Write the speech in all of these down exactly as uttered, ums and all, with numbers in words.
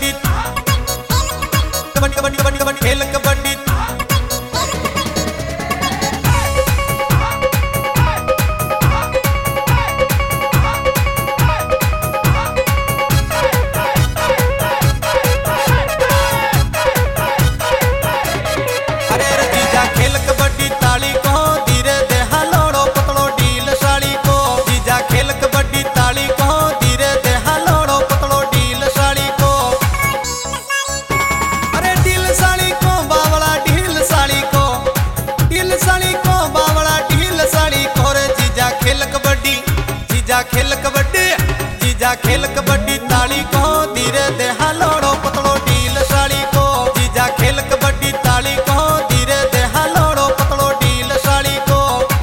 कबड्डी कबड्डी कबड्डी कबड्डी कबड्डी खेल कबड्डी। अरे रे जीजा खेल कबड्डी ताली को धीरे दे हलोड़ो पतलो ढील साड़ी को। जीजा खेल कबड्डी ताली को धीरे दे हलोड़ो पतलो ढील साड़ी को। अरे ढील साड़ी को बावला ढील साड़ी को ढील साड़ी को बावला ढील साड़ी को। रे जीजा खेल कबड्डी जीजा खेल कबड्डी जीजा खेल कबड्डी ताली को धीरे दे हलोड़ो पतलो ढील साड़ी को। जीजा खेल कबड्डी ताली को धीरे दे हलोड़ो पतलो ढील साड़ी को।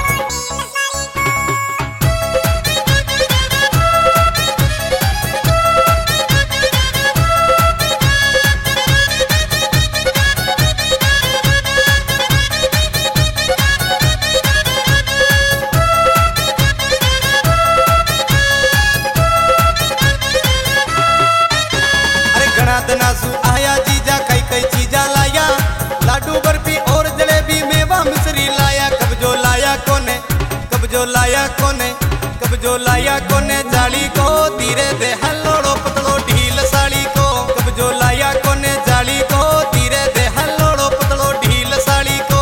अरे घना दनासू आया जीजा कई कई चीजा लाया। लाडू बर्फी और जलेबी मेवा मिश्री लाया। कब जो लाया कोने कब जो लाया कोने कब जो लाया कोने जाली को धीरे दे हलोड़ो पतलो ढील साड़ी को। कब जो लाया कोने जाली को धीरे दे हलोड़ो पतलो ढील साड़ी को।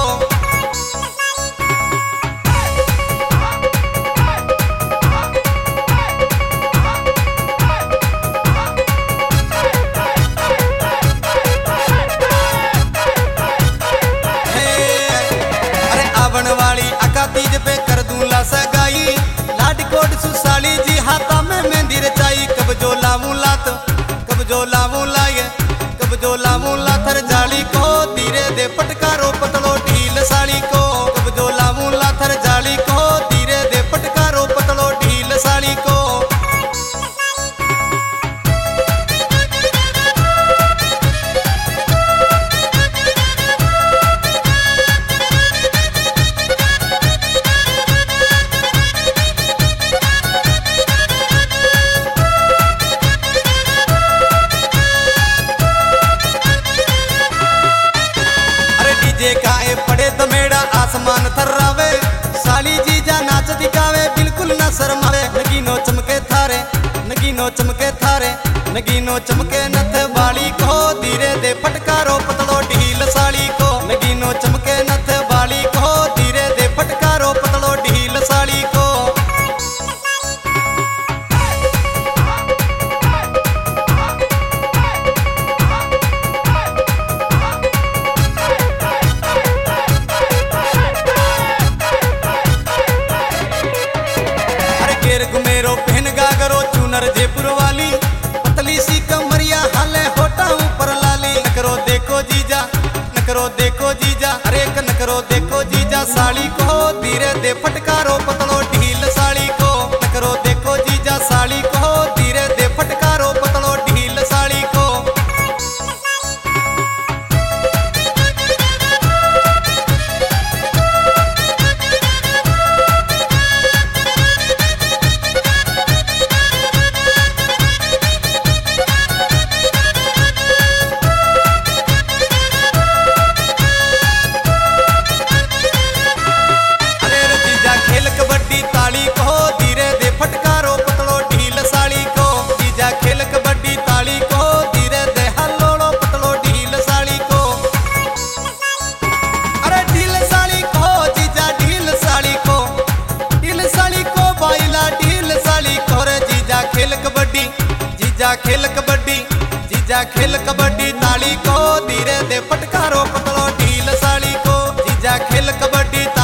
अरे आवण वाली अका तीज पे कर दूं ला सगाई। लाड कोट सुसाली जी हाथा में मेहंदी रचाई। कब जो लाऊं लात कब जो लाऊं लाए कब जो लाऊं लाथर जाली को धीरे दे पटकारो पतलो ढील साड़ी को। कब जो लाऊं लाथर जाली को धीरे दे पटकारो पतलो ढील साड़ी को। अरे डीजे काए पड़े तो मेरा आसमान थर्रावे। साली जीजा नाच दिखावे बिल्कुल ना शर्मावे। नगीनो चमके थारे नगीनो चमके थारे नगीनो चमके नथ बाली को धीरे दे फटकारो पतलो ढील साड़ी को। नगीनो चमके नथ बाली को धीरे दे फटकारो पतलो ढील साड़ी को। अरे घेर घुमेरो पहन गागरो चूनर जयपुर वाली। पतली सी कमरिया हाले होटा ऊपर लाली। नकरो देखो जीजा नकरो देखो जीजा अरे एक नकरो देखो जीजा साड़ी को धीरे दे फटकारो पतलो ढील साड़ी को। नकरो देखो जीजा साड़ी को धीरे दे फटकारो पतलो ढील साड़ी को। अरे रे जीजा खेल कबड्डी ताली को धीरे दे फटकारो पतलो ढील साड़ी को। जीजा खेल कबड्डी ताली को धीरे दे हलोड़ो पतलो ढील साड़ी को। अरे ढील साड़ी को जीजा ढील साड़ी को ढील साड़ी को बाइला ढील साड़ी को। रे जीजा खेल कबड्डी जीजा खेल कबड्डी जीजा खेल कबड्डी ताली को धीरे दे फटकारो पतलो ढील साड़ी को। जीजा खेल कबड्डी